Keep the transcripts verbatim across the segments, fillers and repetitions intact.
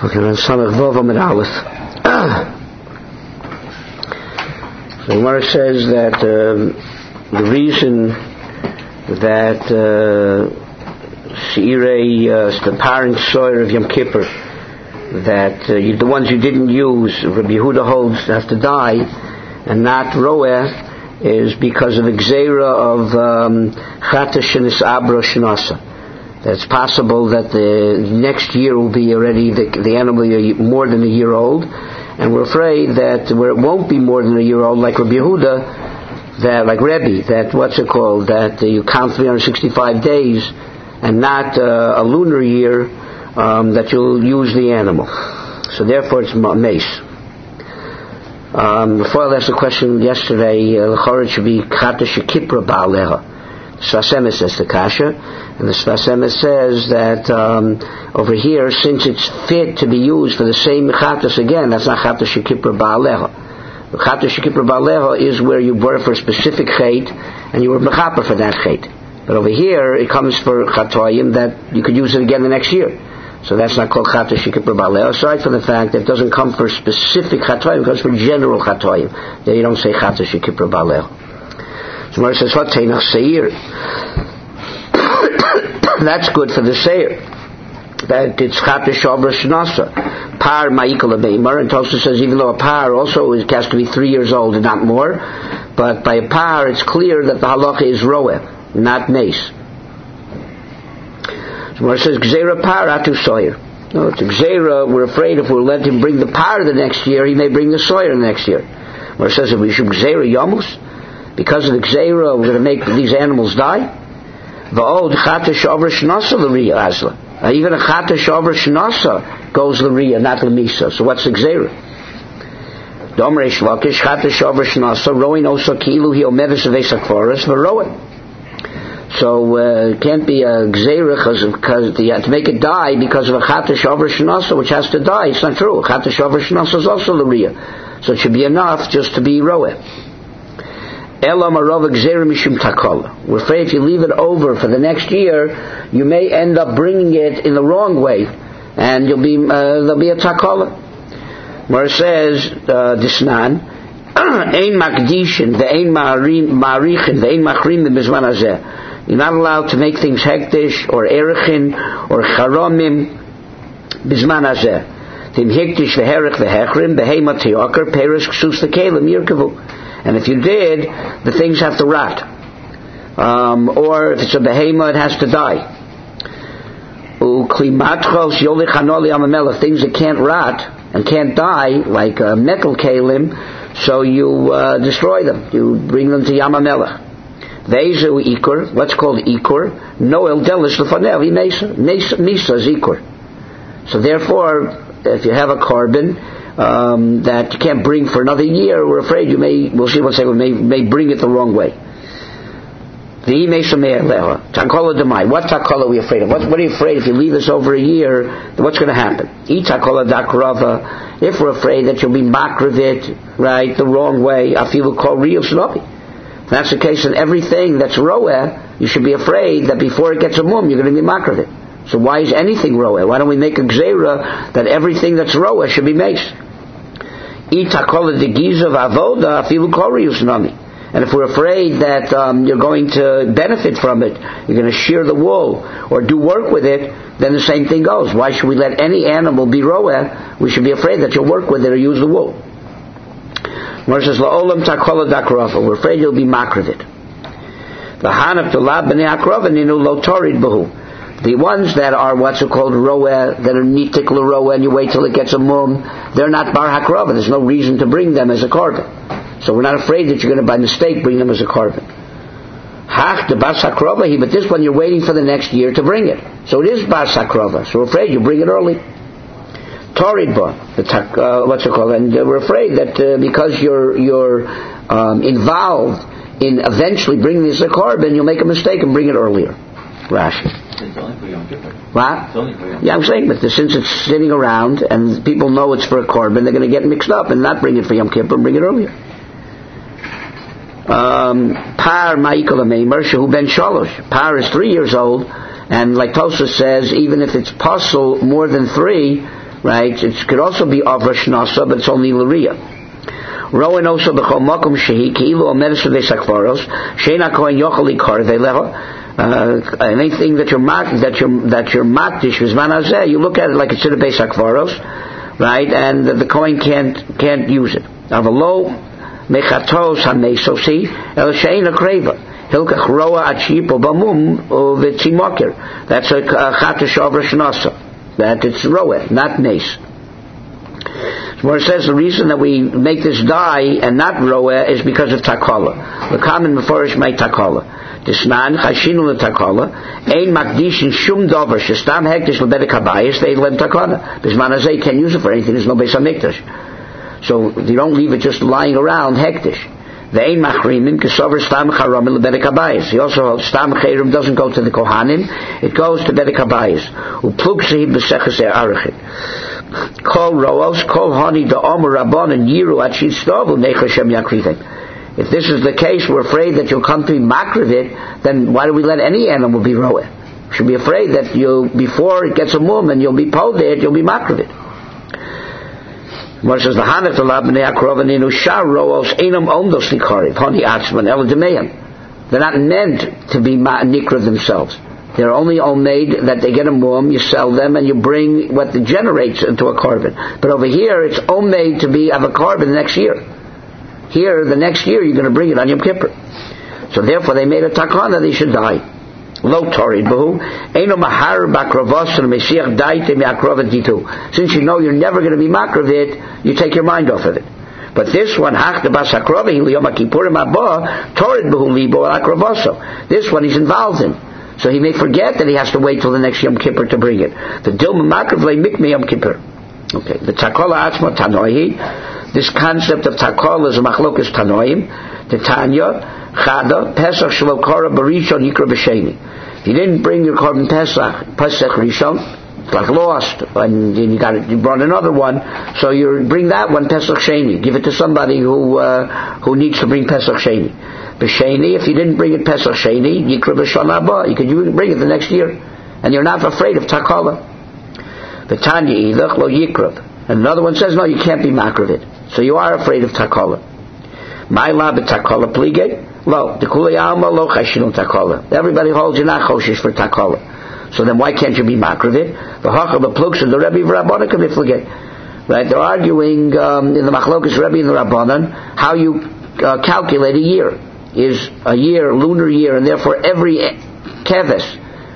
Okay, then Samach Vav Amid Aleph. So the Gemara says that um, the reason that Seirei, uh, the parent soil of Yom Kippur, that uh, you, the ones you didn't use, Rabbi Yehuda holds have to die, and not Roeh, is because of the Gzeira of Chata Shenis Abra Shnasa. It's possible that the next year will be already the, the animal more than a year old, and we're afraid that where it won't be more than a year old, like Rabbi Yehuda, that like Rebbe, that what's it called, that uh, you count three hundred sixty-five days and not uh, a lunar year, um, that you'll use the animal. So therefore, it's mace. Um, before I asked the question yesterday, uh, it should be Chata Shekipra Ba'aleha. Sfas Emes says the kasha, and the Sfas Emes says that um, over here, since it's fit to be used for the same chatas again, that's not Chata Shekipra Ba'aleha. Chata Shekipra Ba'aleha is where you bought it for a specific chait, and you were mechaper for that chait. But over here, it comes for chatoyim that you could use it again the next year. So that's not called Chata Shekipra Ba'aleha, aside from the fact that it doesn't come for specific chatoyim, it comes for general chatoyim. There you don't say Chata Shekipra Ba'aleha. So Gemara says, what Teinach Seir? That's good for the Seir. That it's Chata Shavra Shnasa. Par Ma'ikal Abeimar, and Tosfos says even though a par also is, has to be three years old and not more, but by a par it's clear that the halacha is Roeh, not Mace. So Gemara says, Gzeira Par Atu Soyer. No, it's a Gzeira, we're afraid if we let him bring the par the next year, he may bring the Soyer the next year. Gemara says if we should Gzeira Yamus, because of the Gzeira, we're going to make these animals die. V'od Chata Shavra Shnasa l'Riya Azla. Even a Chata Shavra Shnasa goes l'Riya, not l'Misa. So what's the Gzeira? Domrei Shlakish Chata Shavra Shnasa Roin Osa Kilu Hi Omeves Avesa Kvaras V'Roin. So uh, it can't be a Gzeira because you have to make it die because of a Chata Shavra Shnasa which has to die. It's not true. Chata Shavra Shnasa is also l'Riya. So it should be enough just to be Roeh. We're afraid if you leave it over for the next year, you may end up bringing it in the wrong way, and you'll be uh, there'll be a takola. Where it says Disnan, Ein Makdishin, the Ein Ma'arichin, the Ein Machrim B'Zman Hazeh. You're not allowed to make things hektish or erichin or charomim B'Zman Hazeh. Tim hektish v'herich v'hechrim b'heima tiyakar perish ksus v'kelim yirkavu. And if you did, the things have to rot. Um, or if it's a behema, it has to die. Things that can't rot and can't die, like uh, metal kalim, so you uh, destroy them. You bring them to Yam HaMelech. Ve'ezu ikur, what's called ikur? Noel delish lefanev, misa. Misa is ikur. So therefore, if you have a carbon, Um, that you can't bring for another year, we're afraid you may, we'll see one second, may, may bring it the wrong way. Takola demai. What takola are we afraid of? What, what are you afraid if you leave this over a year, what's going to happen? Takola dakrava. If we're afraid that you'll be makravit, right, the wrong way, afilu kol real shnopi. If that's the case, then everything that's roeh, you should be afraid that before it gets a mum, you're going to be makravit. So why is anything roeh? Why don't we make a gzeira that everything that's roeh should be mace? And if we're afraid that um, you're going to benefit from it, you're going to shear the wool or do work with it, then the same thing goes. Why should we let any animal be roeh? We should be afraid that you'll work with it or use the wool. Where it says, La'olam takola dakrafa, we're afraid you'll be makravit. V'hanaf tulab b'nei akrava ninu lo torid b'hu. The ones that are what's called roeh, that are nitik l'roeh, and you wait till it gets a mum, they're not bar hakrava. There's no reason to bring them as a carbon. So we're not afraid that you're going to, by mistake, bring them as a carbon. Hach the bas hakrava, but this one you're waiting for the next year to bring it. So it is bas hakrava. So we're afraid you bring it early. Toridba, the tak, uh, what's it called? And uh, we're afraid that uh, because you're you're um, involved in eventually bringing this as a carbon, you'll make a mistake and bring it earlier. Rashi. It's only for Yom Kippur. What? It's only for Yom Kippur. Yeah, I'm saying, but since it's sitting around and people know it's for a korban, they're going to get mixed up and not bring it for Yom Kippur and bring it earlier. Par ma'ikol ameimer shehu ben shalosh. Par is three years old, and like Tosfos says, even if it's possible more than three, right? It could also be Avra Shnasa, but it's only L'Riyah. Rowan also b'chol makom shehi ki'ilu omedes v'dei sakvaros sheina kohen yochel likar v'leho. Anything that you're mak that you're that you're makdish v'zman hazeh, you look at it like it's in a beis sakvaros, right? And the, the kohen can't can't use it. Avalo mechatos hamesosi el sheina kreva hilkach roa achipo bamum v'tzimokir. That's a chatash Avra Shnasa. That it's roa, not nes. Where it says the reason that we make this dye and not roa is because of takala. The common meforish may takala. Disnan chashinu le takala. Ein makdishin shum dover shestam hektish lebedek habayis. They lem takala. Bisman hazeh can't use it for anything. There's no beis hamikdash. So you don't leave it just lying around hektish. The ein machrimin kesover stam charam lebedek habayis. He also holds stam chayrim doesn't go to the kohanim. It goes to bedek habayis. Uplug sehib b'seches arachit. Kol roos, kol hani da omer rabban and yiru at shitstovu nechashem yakrivim. If this is the case, we're afraid that you'll come to be makrivit, then why do we let any animal be roeh? We should be afraid that you, before it gets a mum and you'll be poded, you'll be makrivit. Mar says the hanach the labnei akrovaninu shar roos einam omdos nikariv hani atzman elademeim. They're not meant to be nikra themselves. They're only all made that they get a mum, you sell them, and you bring what generates into a carbon. But over here, it's all made to be of a carbon the next year. Here, the next year, you're going to bring it on Yom Kippur. So therefore, they made a takana, they should die. Lo torid bahu, eino mahar bakravos and mesiach daite me'akrovet ditu. Since you know you're never going to be makravit, you take your mind off of it. But this one, hach de bas akrovi liyom kippurim abba, torid bahu libo akravoso. This one he's involved in. So he may forget that he has to wait till the next Yom Kippur to bring it. The Dilma Makrav le mikme Yom Kippur. Okay. The Takola Atzma Tanoihi. This concept of Takola is a machlokas Tanoim. The Tanya Chada Pesach Shelo Kora Barishon Yikra B'Sheni. If you didn't bring your Korban Pesach Pesach Rishon, it's like lost, and you got it, you brought another one. So you bring that one Pesach Sheni. Give it to somebody who uh, who needs to bring Pesach Sheni. B'Sheni, if you didn't bring it Pesach Sheni, Yikra B'Shana Haba, you could bring it the next year, and you're not afraid of Takala. The Tanya Idach Lo Yikrav, and another one says no, you can't be makravit, so you are afraid of Takala. My la b'Takala plige lo Dekula Alma Lo Chashinun Takala. Everybody holds you not choshish for Takala. So then why can't you be makravit? The Hachal the Plugs and the Rebbe Rabbanan can be flige. Right? They're arguing um, in the Machlokas Rebbe and the Rabbanan how you uh, calculate a year. Is a year, lunar year, and therefore every keves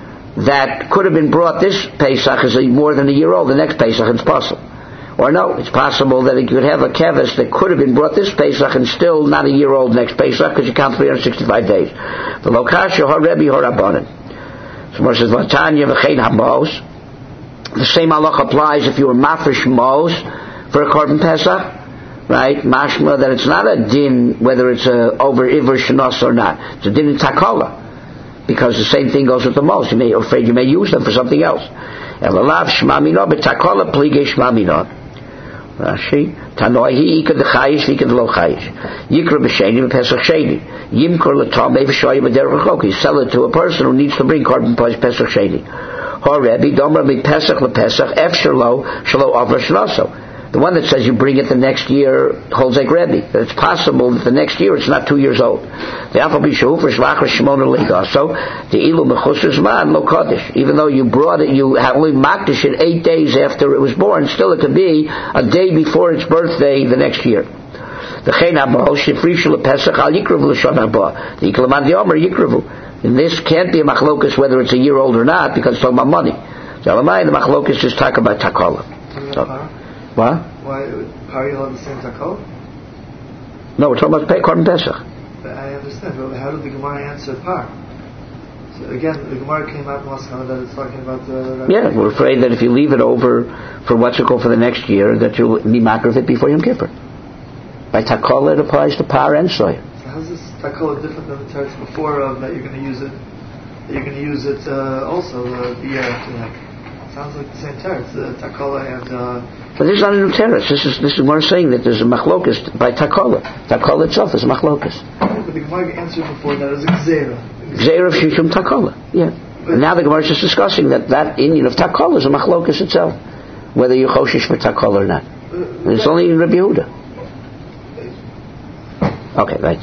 that could have been brought this Pesach is more than a year old. The next Pesach it's possible, or no, it's possible that you could have a keves that could have been brought this Pesach and still not a year old next Pesach because you count three hundred sixty-five days. The lokasha har Rebbe har Rabbanan. So Moshe says Vatanya v'chein hamos. The same halach applies if you were mafresh mos for a korban Pesach. Right, mashma that it's not a din whether it's a over iver shenos or not. It's a din in takala, because the same thing goes with the most. You may you're afraid you may use them for something else. Elalav shmamino, but takala plige shmamino. Rashi tanoihi ikad chayish ikad lo chayish. Yikra b'sheni b'pesach sheni. Yimkor l'tomei v'shoyim b'derech rechok. Sell it to a person who needs to bring korban pesach sheni. Hor Rebbe domer b'pesach l'pesach efshar lo shelo avra shnoso. The one that says you bring it the next year holds like Rebbe. That it's possible that the next year it's not two years old. The Alpha Bishu for Shlachar Shimon Liga. So the Ilu Mechusas Man Lo Kodesh. Even though you brought it, you had only makdish it eight days after it was born. Still, it could be a day before its birthday the next year. The Chein Haba Shifrishu LePesach Al Yikravu L'Shon Haba. The Yiklaman Diomer Yikravu. And this can't be a machlokas whether it's a year old or not because it's talking about money. So Alamai the machlokas just talk about takala. So, what? Why are you on the same takol? No, we're talking about korban pesach. But I understand, but how did the Gemara answer par? So again, the Gemara came out in Maskana that it's talking about the... Yeah, we're afraid that if you leave it over for what's it called for the next year, that you'll be makar of it before Yom Kippur. By takol it applies to par and soy. So how's this takol different than the text before of that you're going to use it, that you're going to use it uh, also uh, the year after that? Sounds like the same text, uh, takola and... Uh, but this is not a new teretz. This is this is more saying that there's a machlokas by takola. Takola itself is a machlokas. But the Gemara answered before that as a gzeira. Gzeira of shishum takola. Yeah. But and now the Gemara is just discussing that that Indian of takola is a machlokas itself. whether you're choshesh for takol or not. It's only in Rabbi Yehuda. Okay, right.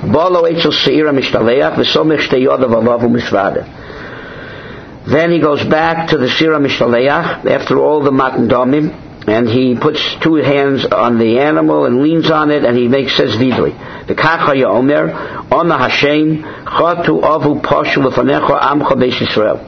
Then he goes back to the Sira Mishtaleach after all the Matan Domim, and he puts two hands on the animal and leans on it, and he makes says vidui. The Kacha Yomer Ona Hashem Chatu Avu Pashu Lefanecha Amcha Beis Yisrael.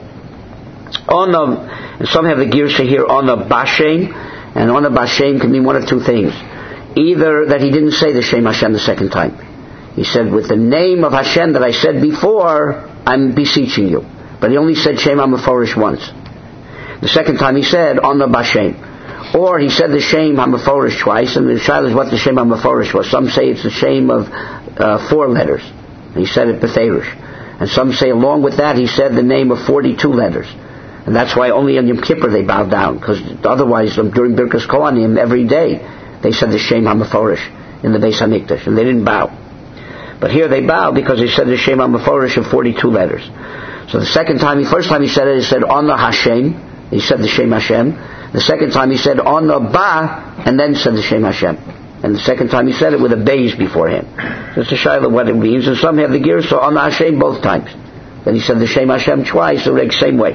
Ona, and some have the Girsha here Ona Bashem, and Ona Bashem can mean one of two things. Either that he didn't say the Shem Hashem the second time. He said, with the name of Hashem that I said before, I'm beseeching you. But he only said Shem HaMeforish once. The second time he said, on the Bashem. Or he said the Shem HaMeforish twice, and the child is what the Shem HaMeforish was. Some say it's the Shem of uh, four letters. And he said it Betherish. And some say along with that he said the name of forty-two letters. And that's why only on Yom Kippur they bowed down. Because otherwise, during Birkas Kohanim, every day, they said the Shem HaMeforish in the Beis HaMikdash, and they didn't bow. But here they bow because they said the Shem HaMeforish of forty-two letters. So the second time, the first time he said it, he said on the Hashem. He said the Shem Hashem. The second time he said on the Ba, and then said the Shem Hashem. And the second time he said it with a beis beforehand. So it's a shayla what it means. And some have the gear, so on the Hashem both times. Then he said the Shem Hashem twice, the same way.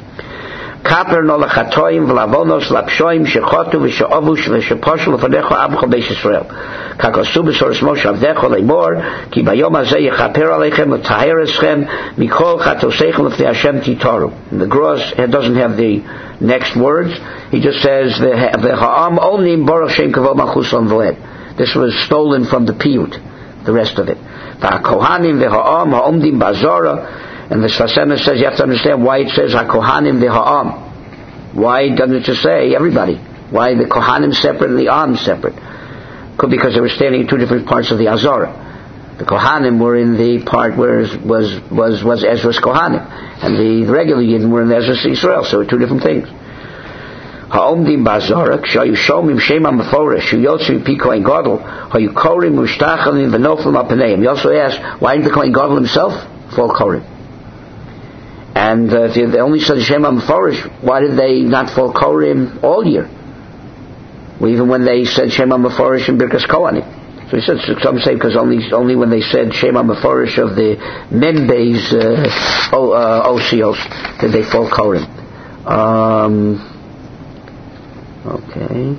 Kaper no lechatoim v'lavonos lapshoim shechotu v'she'ovu v'she'poshu l'fanecho abcho beis Yisrael. Kakosu b'soros Moshe avdecho le'mor ki bayom hazeh yechaper aleichem l'taher eschem mikol chatoseichem l'fnei Hashem titoru. The Gross doesn't have the next words. He just says v'ha'am omnim baruch shem kavod malchus v'led. This was stolen from the Piyut, the rest of it. V'hakohanim v'ha'am ha'omdim b'azara. And the Sfasema says you have to understand why it says HaKohanim v'ha'am. Why doesn't it just say everybody? Why the Kohanim separate and the Am separate? Could because they were standing in two different parts of the Azara. The Kohanim were in the part where was was was Ezra's Kohanim, and the regular Yidden were in Ezra's Yisrael. So two different things. Ha'omdim ba'azara kshayu shomim shem ha'meforish yotzu pi kohen gadol ha'yukorim u'shtachalim v'noflim apaneim. He also asked, why didn't the Kohen Gadol himself fall korim? And uh, if they only said Shem HaMeforish, why did they not fall Korim all year? Well, even when they said Shem HaMeforish in Birkas Kohanim. So he said, some say because only only when they said Shem HaMeforish of the Membei's uh, o, uh, Osios did they fall Korim. Um, okay.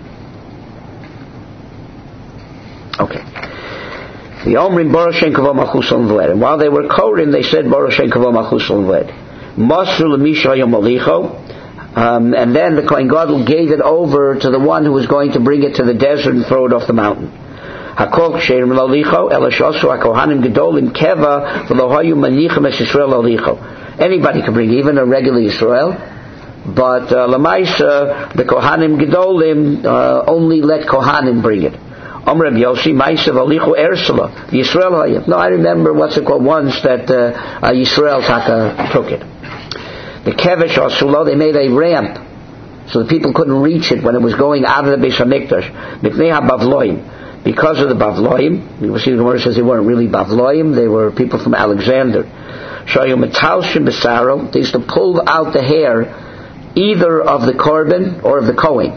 Okay. The Omrim Baruch Shem Kavod Malchus L'Ved. And while they were Korim, they said Baruch Shem Kavod Malchus L'Ved. Masru l'misha yomalicho, um, and then the Kohen Gadol gave it over to the one who was going to bring it to the desert and throw it off the mountain. Hakol ksherim l'alicho, elashosu hakohanim gedolim keva v'lohayu manichem es Yisrael l'alicho. Anybody can bring it, even a regular Yisrael, but uh, l'maisa the Kohanim gedolim uh, only let Kohanim bring it. Omer Reb Yossi, Ma'asav Alichu Ersula, Yisrael Hayim. No, I remember what's it called once that uh, uh, Yisrael Taka took it. The Kevesh Asulo, they made a ramp so the people couldn't reach it when it was going out of the Beis HaMikdash. Mipnei HaBavloim. Because of the Bavloim, you will see the Gemara says they weren't really Bavloim, they were people from Alexander. Shayu Metalshim Besaro, they used to pull out the hair either of the Korban or of the Kohen.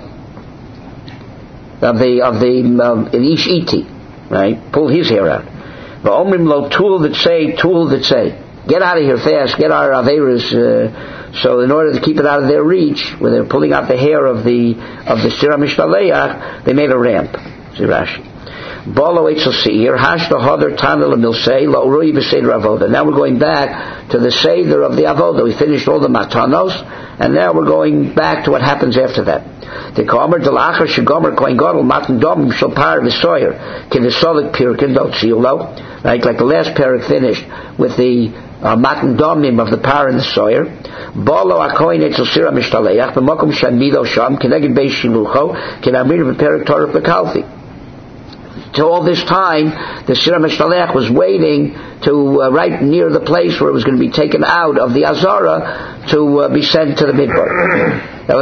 Of the of the um, in each iti, right? Pull his hair out. The omrim lo tool that say, tool that say, get out of here fast, get our averas. Uh, so in order to keep it out of their reach, when they're pulling out the hair of the of the Sira Mishtaleach, they made a ramp. See Rashi. Bolo etzel seir hashta hadar tanel milsei lo urui b'seder avoda. Now we're going back to the seder of the avoda. We finished all the matanos, and now we're going back to what happens after that. The Gomer Delacher Shagomer Kohen Gadol Matan Dom Shopar V'Soyer Kivisolik Pirkin Dotziulo, right? Like the last parak finished with the uh, Matan Domim of the Par and the Soyer. Bolo Akoin Etzel Sira Mishtaleach B'Mokum Shanmido Sham Kineged Beis Shilucho Kinamir V'Perak Torah B'Kalfi. To all this time, the Sira Mishtaleach was waiting to uh, right near the place where it was going to be taken out of the Azara to uh, be sent to the Midbar. The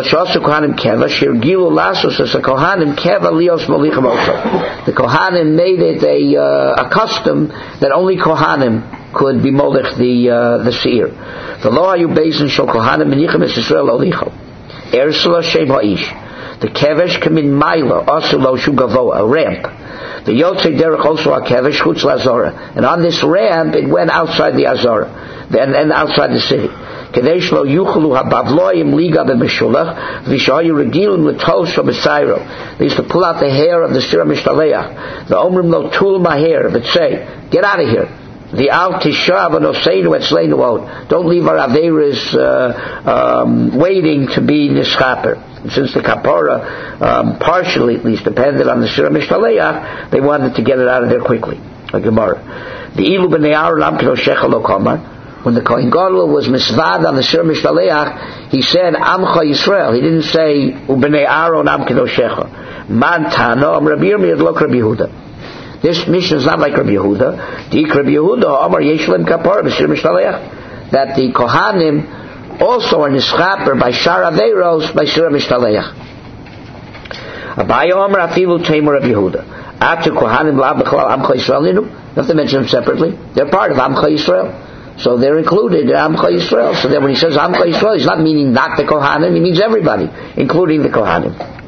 Kohanim made it a, uh, a custom that only Kohanim could be molech the uh, the seir. The lo hayu beis shel Kohanim menichem es Yisrael olicho. Ersula shem ha'ish. The kevesh kamin maila, also lo shu gavoa, a ramp. The yotzei derech also a kevesh chutz lazora, and on this ramp it went outside the azora, and, and outside the city. Kadesh lo yuchlu habavloim liga b'meshulach v'shayu regilum l'tosho b'sayro. They used to pull out the hair of the sira mishtaleach. The omrim lo tul maher, but say, get out of here. The al tishav anoseinu etzleinu od. Don't leave our averas uh, um, waiting to be nischaper. Since the kapara um, partially at least depended on the sira mishtaleach, they wanted to get it out of there quickly. Like Gemara. The ilu b'nei lam k'no shecha lo kamar. When the Kohen Gadol was misvad on the Sir Mishtaleach, he said, Amcha Yisrael. He didn't say, U'bnei Aaron Am Kedoshecha. Man Tano Am Rabbi Yirmiyah Lo Rabbi Yehuda. This mission is not like Rabbi Yehuda. The Rabbi Yehuda, Amar Yeshlem Kapara, Sir Mishtaleach. That the Kohanim also are nischaper by Shar Averos by Sir Mishtaleach. Abaye Amar Afilu Tamer Rabbi Yehuda. After Kohanim La B'chalal Amcha Yisrael Ninu. You have to mention them separately. They're part of Amcha Yisrael. So they're included in Amcha Yisrael. So then when he says Amcha Yisrael, he's not meaning not the Kohanim, he means everybody, including the Kohanim.